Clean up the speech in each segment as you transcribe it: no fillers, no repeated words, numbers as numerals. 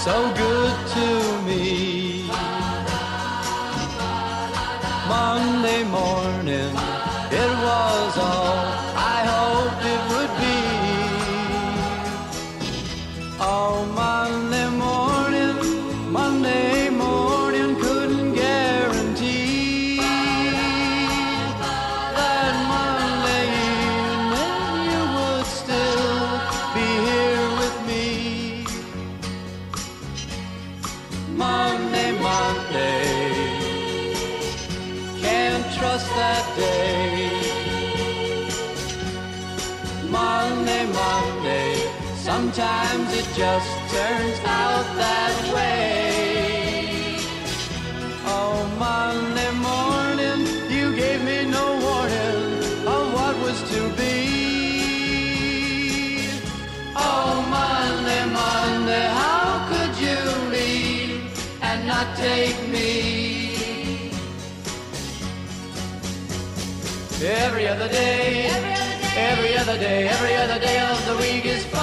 so good to me. Monday morning, it was all I hoped it would be. Oh, Monday morning couldn't guarantee that Monday evening you would still be here with me. Monday, can't trust that day. Monday, sometimes it just turns out that way. Oh, Monday morning, you gave me no warning of what was to be. Oh, Monday, how could you leave and not take me? Every other day, every other day, every other day of the week is fine,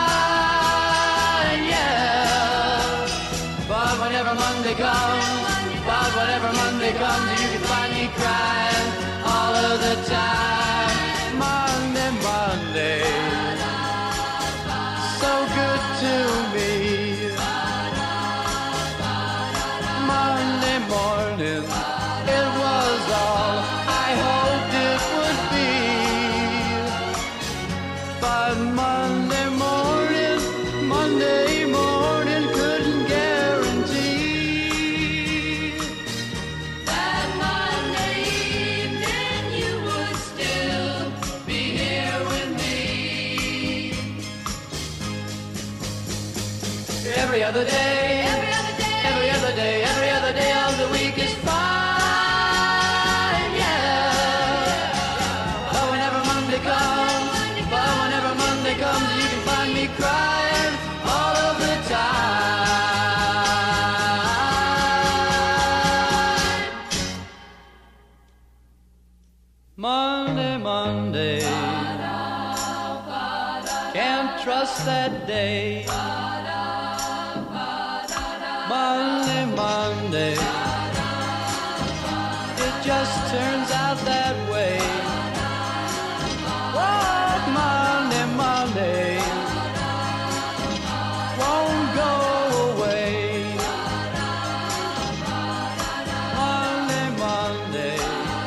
yeah. But whenever Monday comes, you can find me crying all of the time. Monday, so good to me. Monday morning, it was all I hoped it would be. But Monday morning couldn't guarantee that Monday evening you would still be here with me. Every other day, every other day of the week is fine, yeah. But whenever Monday comes, you can find me crying all of the time. Monday, can't trust that day. Monday, it just turns out that way. Oh, Monday, won't go away. Monday,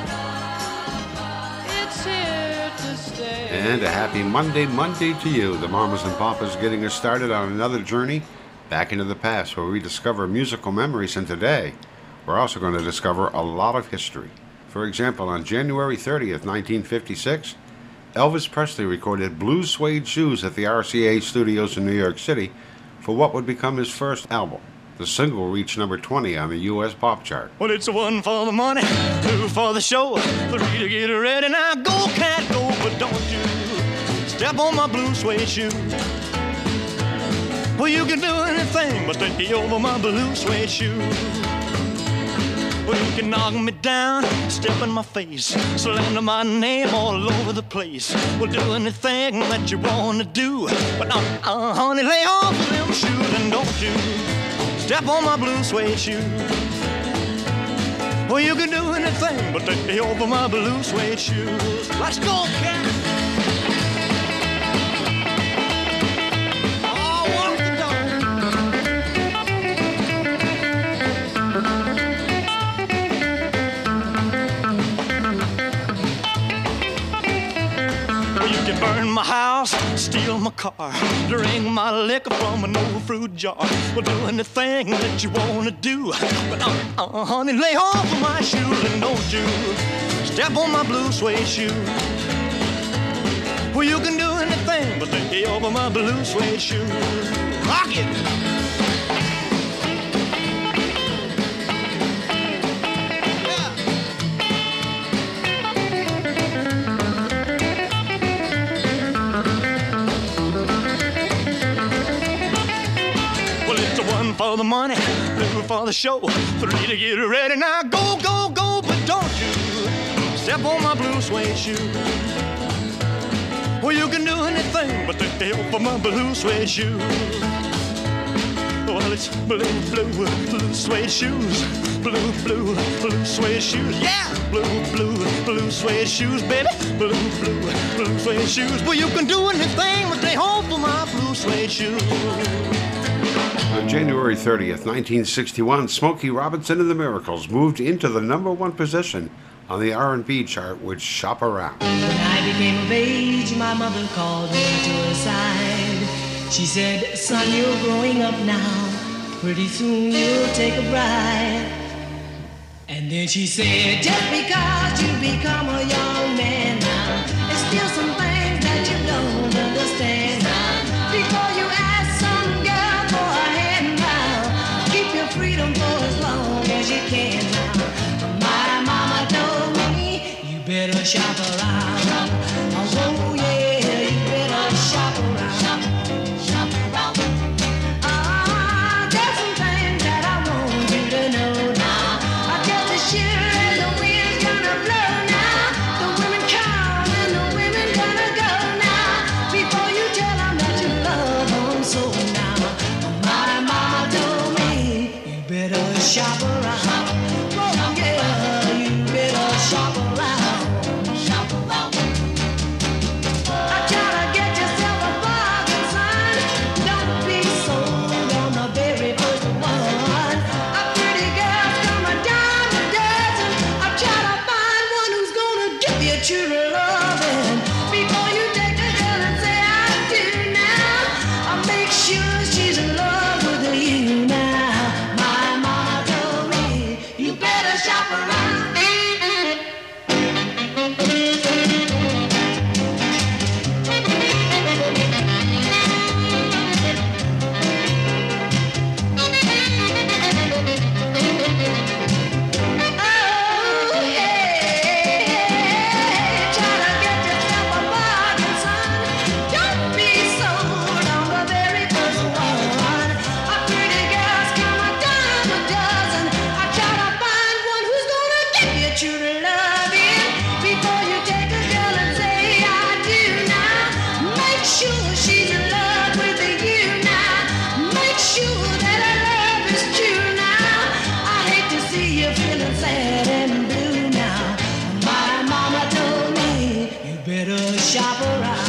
it's here to stay. And a happy Monday to you. The Mamas and Papas getting us started on another journey back into the past where we discover musical memories, and today we're also going to discover a lot of history. For example, on January 30th, 1956, Elvis Presley recorded Blue Suede Shoes at the RCA studios in New York City for what would become his first album. The single reached number 20 on the U.S. pop chart. Well, it's 1 for the money, 2 for the show, 3 to get ready. Now go, cat, go, but don't you step on my blue suede shoe. Well, you can do anything but stay over my blue suede shoe. Well, you can knock me down, step in my face, slander my name all over the place. Well, do anything that you want to do, but honey, lay off them shoes and don't you step on my blue suede shoe. Well, you can do anything but stay over my blue suede shoes. Let's go, cat. Burn my house, steal my car, drink my liquor from an old fruit jar. Well, do anything that you wanna do, but honey, lay off of my shoes and don't you step on my blue suede shoe. Well, you can do anything but lay over my blue suede shoes. Rock it! For the money, 2 for the show, 3 to get ready. Now go, go, go, but don't you step on my blue suede shoe. Well, you can do anything but stay over my blue suede shoe. Well, it's blue, blue, blue suede shoes. Blue, blue, blue suede shoes. Yeah! Blue, blue, blue suede shoes, baby. Blue, blue, blue suede shoes. Well, you can do anything but stay home for my blue suede shoes. On January 30th, 1961, Smokey Robinson and the Miracles moved into the #1 position on the R&B chart with Shop Around. When I became of age, my mother called me to her side. She said, son, you're growing up now. Pretty soon you'll take a bride. And then she said, just because you become a young man now, there's still some things that you don't understand now. Before you ask some girl for a hand now, keep your freedom for as long as you can now. My mama told me, you better shop around. Oh yeah, you better shop around. Shop around. There's some things that I want you to know now. Just as sure as the wind's gonna blow now, the women come and the women gonna go now. Before you tell them that you love them so now. My mama told me, you better shop around. Oh yeah, you better shop around. Shop around. I try to get yourself a bargain, son. Don't be sold on the very first one. A pretty girl's come a dime a dozen. I try to find one who's gonna give you true loving. Before you take the girl and say I do now, I'll make sure she's in love with you now. My mama told me, you better shop around. Oh, yeah. Try to get yourself a bargain, son. Don't be sold on the very first one. A pretty girl's come a dime a dozen. I try to find one who's gonna give you true loving. Before you take a girl and say I do now, make sure she's in love with you now. Make sure that her love is true now. I hate to see you feeling sad and blue now. My mama told me, you better shop around.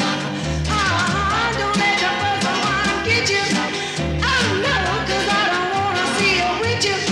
Don't let the first one get you. Oh no, 'cause I don't wanna see you with you.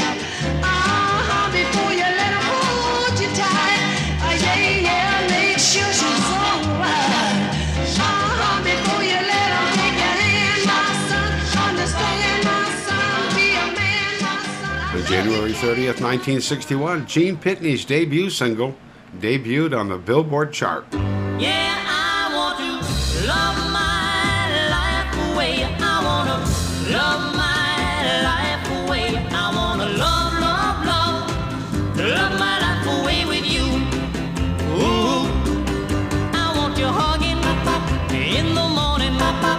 Before you let her hold you tight. Yeah, make sure she's alright. Before you let her take your hand, my son. Understand, my son. Be a man, my son. On January 30th, 1961, Gene Pitney's debut single debuted on the Billboard chart. Yeah, I want to love my life away. I want to love my life away. I want to love, love, love. Love my life away with you. Ooh, I want your hugging in the morning.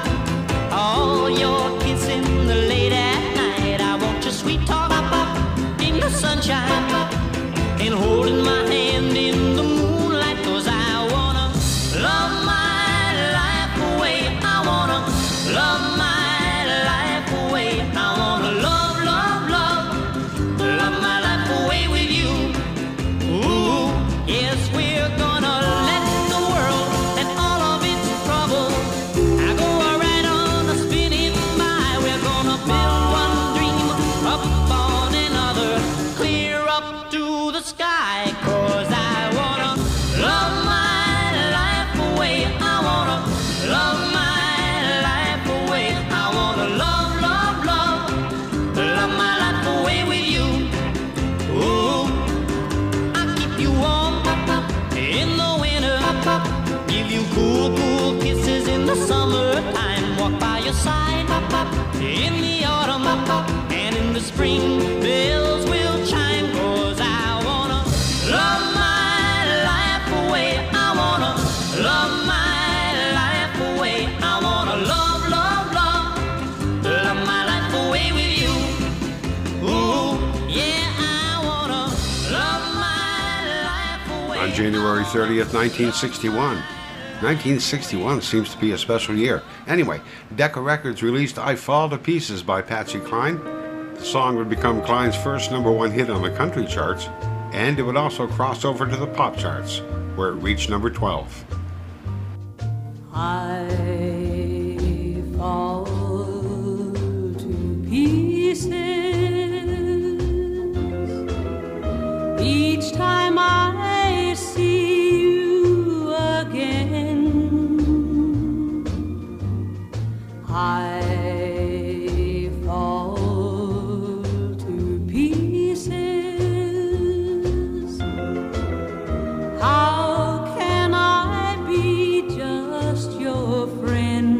All your kissing late at night. I want your sweet talk in the sunshine. And holding my hand in the moonlight. 'Cause I wanna love my life away. I wanna love my life away. I wanna love, love, love. Love my life away with you. Ooh, yes, we're gonna let the world and all of its trouble I go right on a spinning by. We're gonna build one dream up on another, clear up to the sky. 'Cause I wanna love my life away. I wanna love my life away. I wanna love, love, love. Love my life away with you. Ooh, I keep you warm in the winter. Give you cool, cool kisses in the summertime. Walk by your side in the autumn. And in the spring, bells will chime. 'Cause I wanna love my life away. I wanna love my life away. I wanna love, love, love. Love my life away with you. Ooh, yeah, I wanna love my life away. On January 30th, 1961, 1961 seems to be a special year. Anyway, Decca Records released I Fall to Pieces by Patsy Cline. The song would become Cline's first #1 hit on the country charts, and it would also cross over to the pop charts, where it reached number 12. I fall to pieces each time I see you again. I fall to pieces. How can I be just your friend?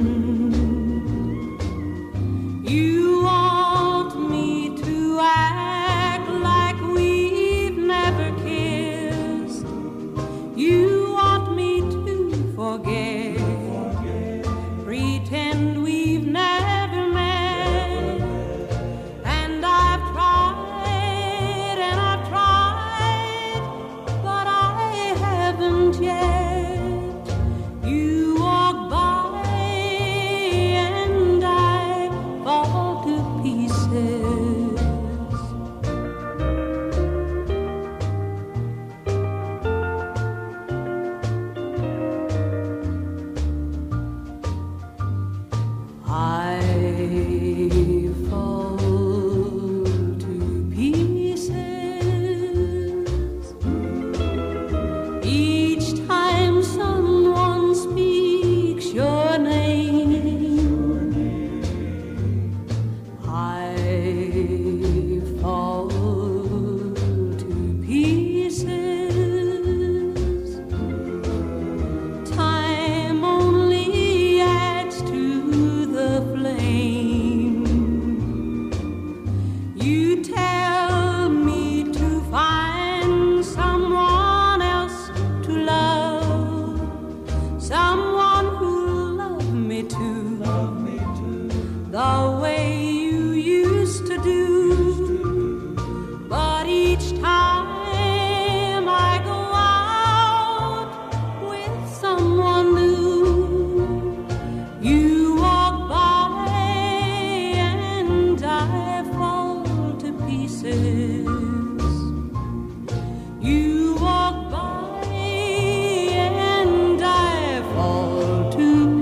You want me to act like we've never kissed. You want me to forget, pretend we've never met. And I've tried and I've tried, but I haven't yet. You walk by and I fall to pieces. I fall to pieces each time someone speaks your name. I fall to pieces. Time only adds to the flame. You tell me to find someone else to love, someone who'll love me too, the way you used to do. But each time I go out with someone new, you walk by and I fall to pieces. You walk by and I fall to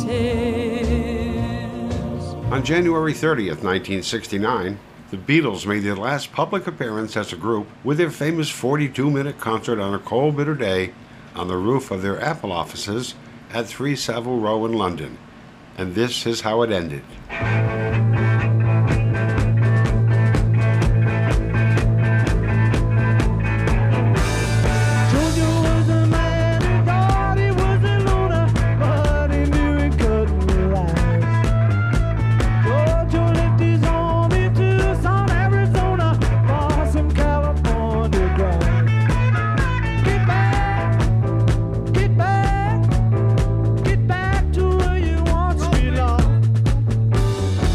pieces. On January 30th, 1969, the Beatles made their last public appearance as a group with their famous 42-minute concert on a cold, bitter day on the roof of their Apple offices at 3 Savile Row in London. And this is how it ended. Georgia was a man who thought he was a loner, but he knew he couldn't relax. Georgia left his home in Tucson, Arizona, for some California grass. Get back, get back, get back to where you once belonged.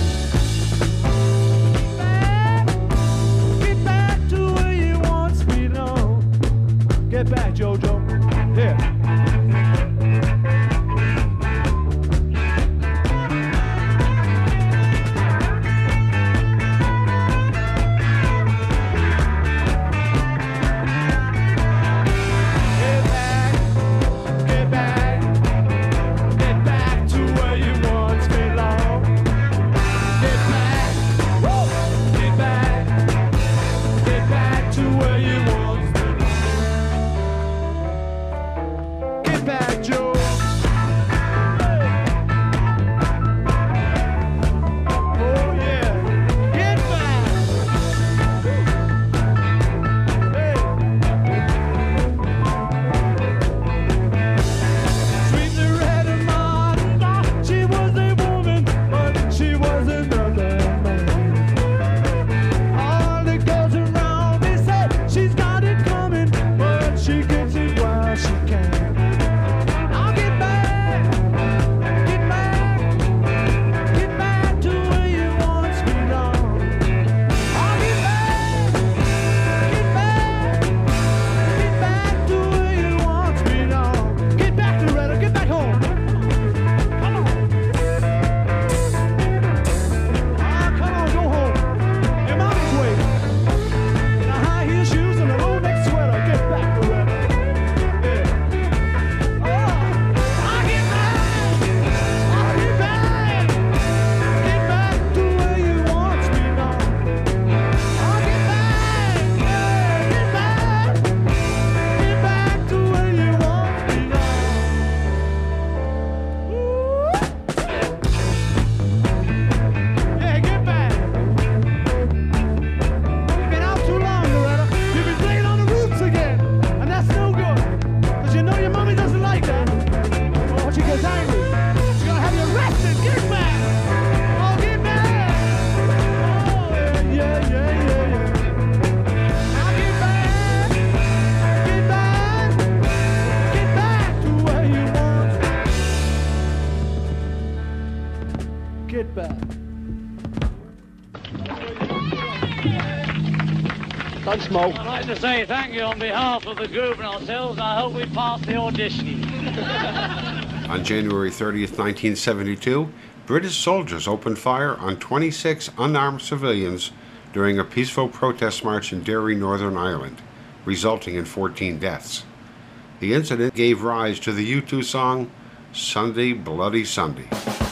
Don't smoke. I'd like to say thank you on behalf of the group and ourselves. I hope we pass the audition. On January 30th, 1972, British soldiers opened fire on 26 unarmed civilians during a peaceful protest march in Derry, Northern Ireland, resulting in 14 deaths. The incident gave rise to the U2 song, Sunday Bloody Sunday.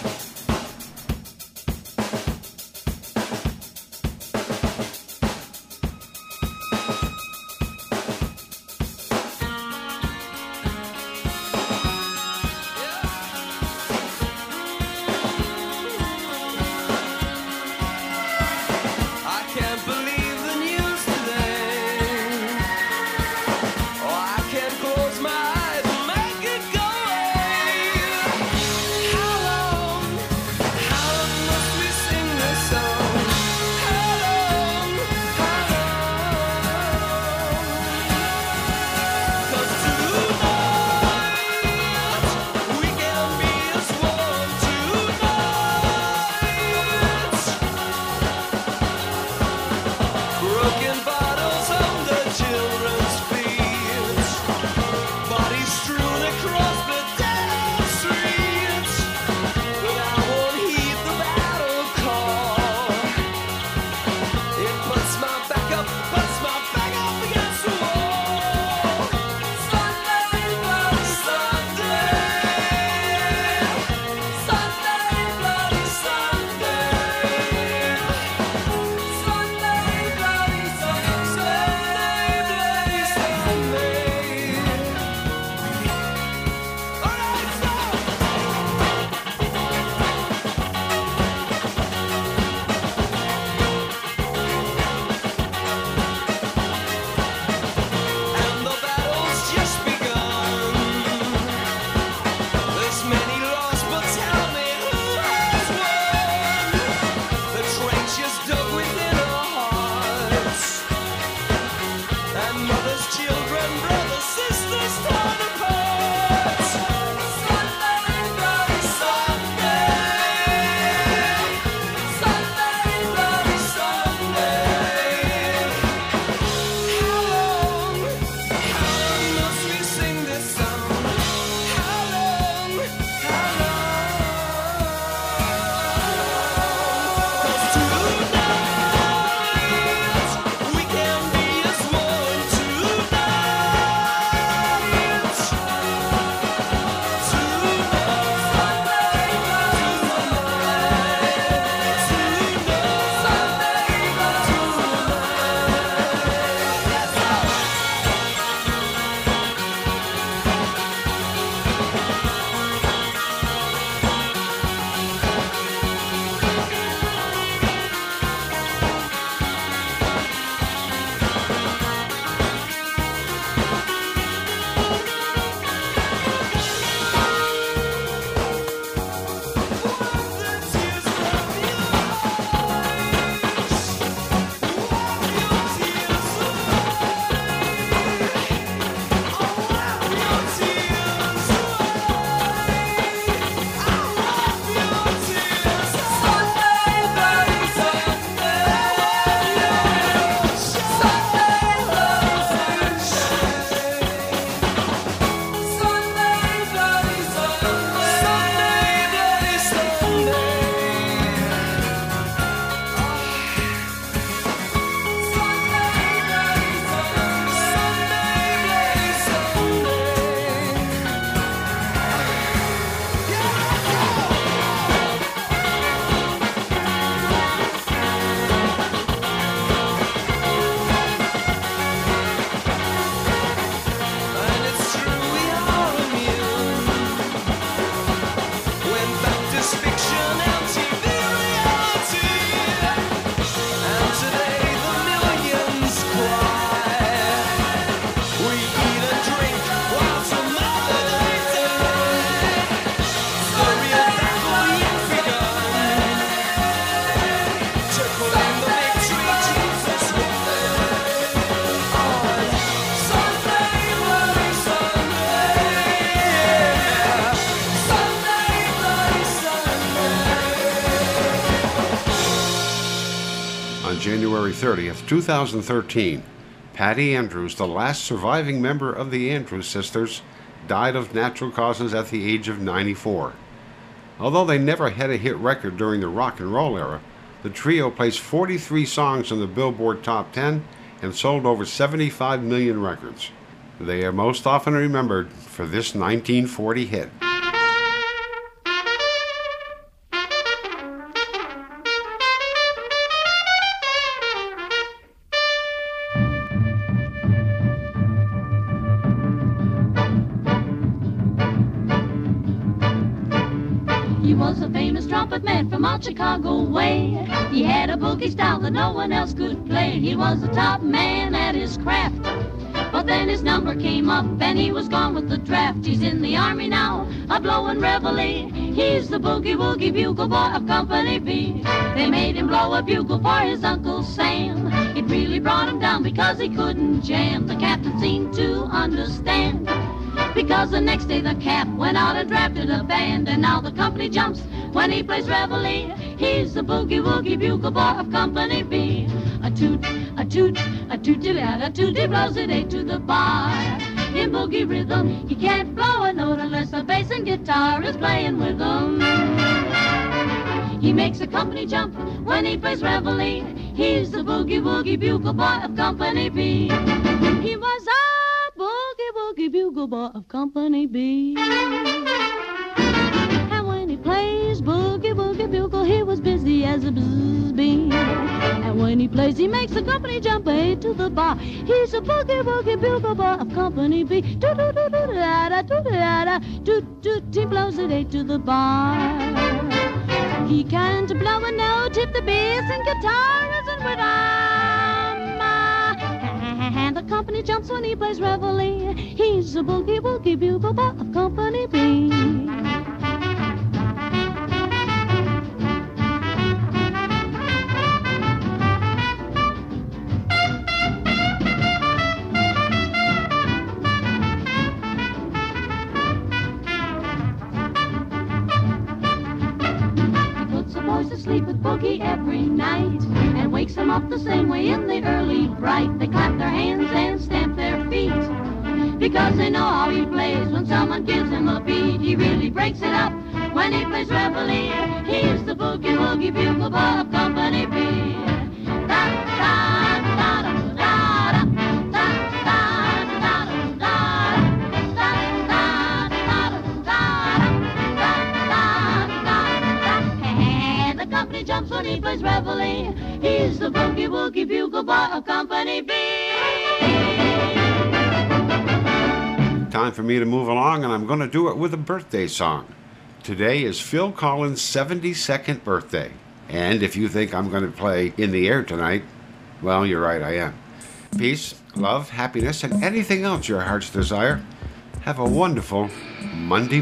I can't believe the news today. Oh, I can't close my eyes and make it go away. How long must we sing this song? How long? 'Cause tonight we can be as one tonight. Broken bottles under children's feet, bodies strewn across the dead streets. But I won't heed the battle call. It puts my back up against the wall. Sunday, bloody Sunday. Sunday, bloody Sunday. Sunday, bloody Sunday, Sunday. All right, stop. And the battle's just begun. There's many lost, but tell me who has won? The trenches dug within our hearts, and mothers, children, brothers, sisters torn apart. Sunday, bloody Sunday. Sunday, bloody Sunday. How long must we sing this song? How long? 'Cause tonight we can be as one tonight. And it's true we are immune when fact is fiction and TV reality. And today the millions cry. We eat and drink while tomorrow they die. The real battle yet begun to claim the victory Jesus won. Sunday, bloody Sunday. Sunday, bloody Sunday. On January 30th, 2013, Patty Andrews, the last surviving member of the Andrews Sisters, died of natural causes at the age of 94. Although they never had a hit record during the rock and roll era, the trio placed 43 songs on the Billboard Top 10 and sold over 75 million records. They are most often remembered for this 1940 hit. He was a famous trumpet man from out Chicago way. He had a boogie style that no one else could play. He was the top man at his craft. But then his number came up and he was gone with the draft. He's in the army now, a blowin' reveille. He's the boogie-woogie bugle boy of Company B. They made him blow a bugle for his Uncle Sam. It really brought him down because he couldn't jam. The captain seemed to understand, because the next day the cap went out and drafted a band. And now the company jumps when he plays reveille. He's the boogie-woogie bugle boy of Company B. A toot, a toot, a tooty-lad, a tooty blows it eight to the bar. In boogie rhythm, he can't blow a note unless the bass and guitar is playing with him. He makes a company jump when he plays reveille. He's the boogie-woogie bugle boy of Company B. He was a boogie-woogie bugle boy of Company B. And when he plays boogie-woogie bugle, he was busy as a bzz bee. And when he plays, he makes the company jump eight to the bar. He's a boogie-woogie bugle boy of Company B. Do-do-do-do-da-da, do-da-da, do-do, he blows it eight to the bar. He can't blow a note if the bass and guitar isn't with him. And the company jumps when he plays reveille. He's a boogie-woogie bugle boy of Company B. Sleep with boogie every night and wakes them up the same way in the early bright. They clap their hands and stamp their feet because they know how he plays. When someone gives him a beat, he really breaks it up when he plays reveille. He's the boogie-woogie bugle boy of Company B. Jumps when he plays reveille. He's the boogie-woogie bugle boy of Company B. Time for me to move along, and I'm going to do it with a birthday song. Today is Phil Collins' 72nd birthday. And if you think I'm going to play In the Air tonight, well, you're right, I am. Peace, love, happiness, and anything else your hearts desire. Have a wonderful Monday.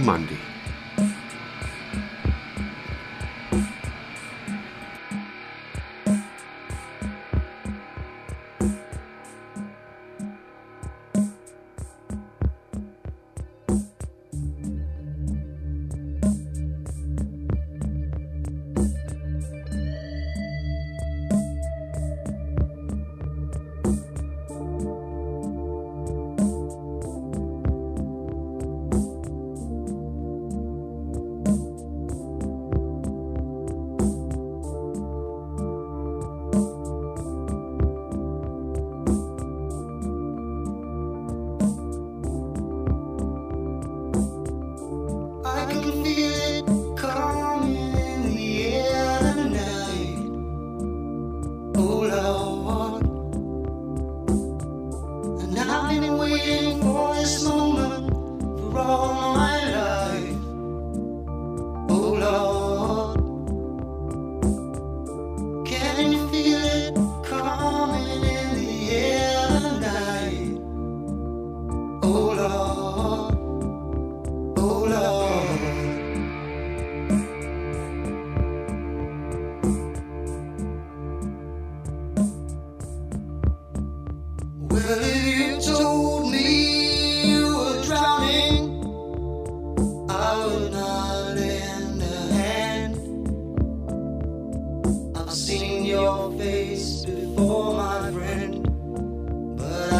I've seen your face before, my friend, but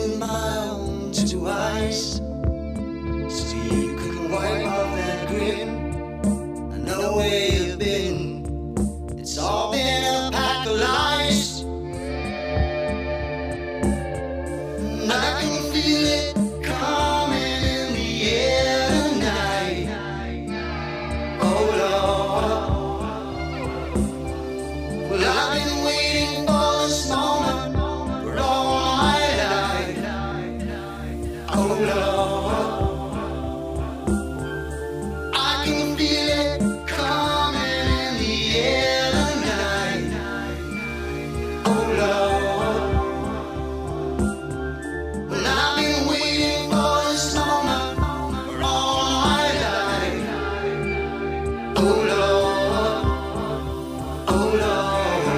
with my own two eyes, so you can wipe off that grin. I know where you've been. It's all been a pack of lies, and I can feel it coming in the air tonight. Oh Lord, well I've been waiting for this moment for all my life. Oh Lord, I can feel it coming in the air tonight. Oh Lord, well I've been waiting for this moment for all my life. Oh Lord, oh Lord.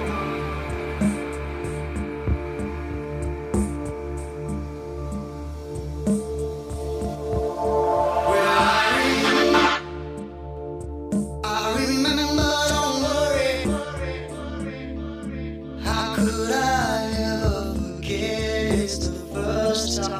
Well, I remember, don't worry. How could I ever forget? It's the first time